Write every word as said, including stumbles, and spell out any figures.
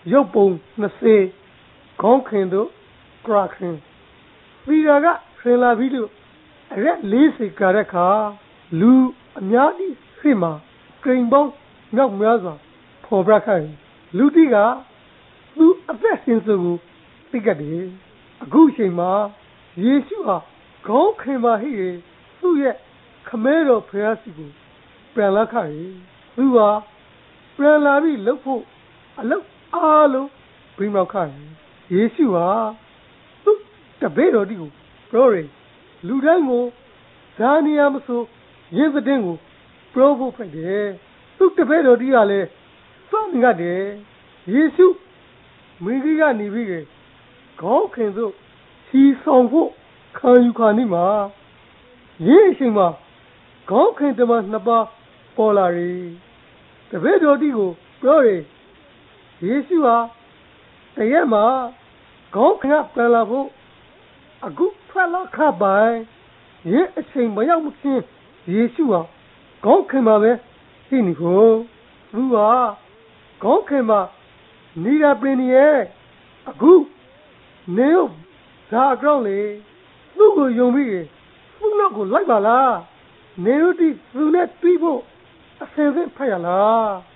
ရုပ်ပုံနှစ်စေခေါင်းခင်တို့ကရခင်သီရာကဆင်လာပြီးလို့အရက်လေးစိတ်ကြတဲ့အခါလူအများကြီးရှိမှကိန်ပေါင်းမြောက်များစွာဖော်ပြခိုင်းလူတိကသူအသက်ရှင်စုကိုသိကြတယ်အခုချိန်မှာယေရှုဟာခေါင်းခင်ပါဟိရေသူ့ရဲ့ခမဲတော်ဖျားစီကိုပြန်လာခိုင်းသူဟာပြန်လာပြီးလှုပ်ဖို့အလုပ်အားလုံးပြီးမောက်ခိုင်းယေရှုဟာသူ့တပည့်တော်ဒီကိုပြောတယ်လူတိုင်းကိုဇာနီယာမဆိုရင်းတဲ့ကိုပြောဖို့ဖိုက်တယ်သူ့တပည့်တော်ဒီကလည်းစောင့်နေတယ်ယေရှုမင်းကြီးကနေပြီးခေါင်းခင်သို့ချီဆောင်ဖို့ခံယူခါနေမှာရင်းအချိန်မှာခေါင်းခင်တမနှစ်ပါးပေါ်လာတယ်တပည့်တော်ဒီကိုပြောတယ်ယေရှုဟာတရက်မှာခေါင်းခင်ကပြန်လာဖို့အခုထွက်လာခပိုင်ရင်းအချိန်မရောက်မချင်းယေရှုဟာခေါင်းခင်မှာပဲရှိနေဖို့သူဟာခေါင်းခင်မှာနေတာပင်ရဲ့အခုနေုပ်ဇာကြောင့်လေသူ့ကိုယုံပြီးသူ့နောက်ကိုလိုက်ပါလားနေုပ်ဒီသူနဲ့ပြီးဖို့အစင်စင်ဖတ်ရလား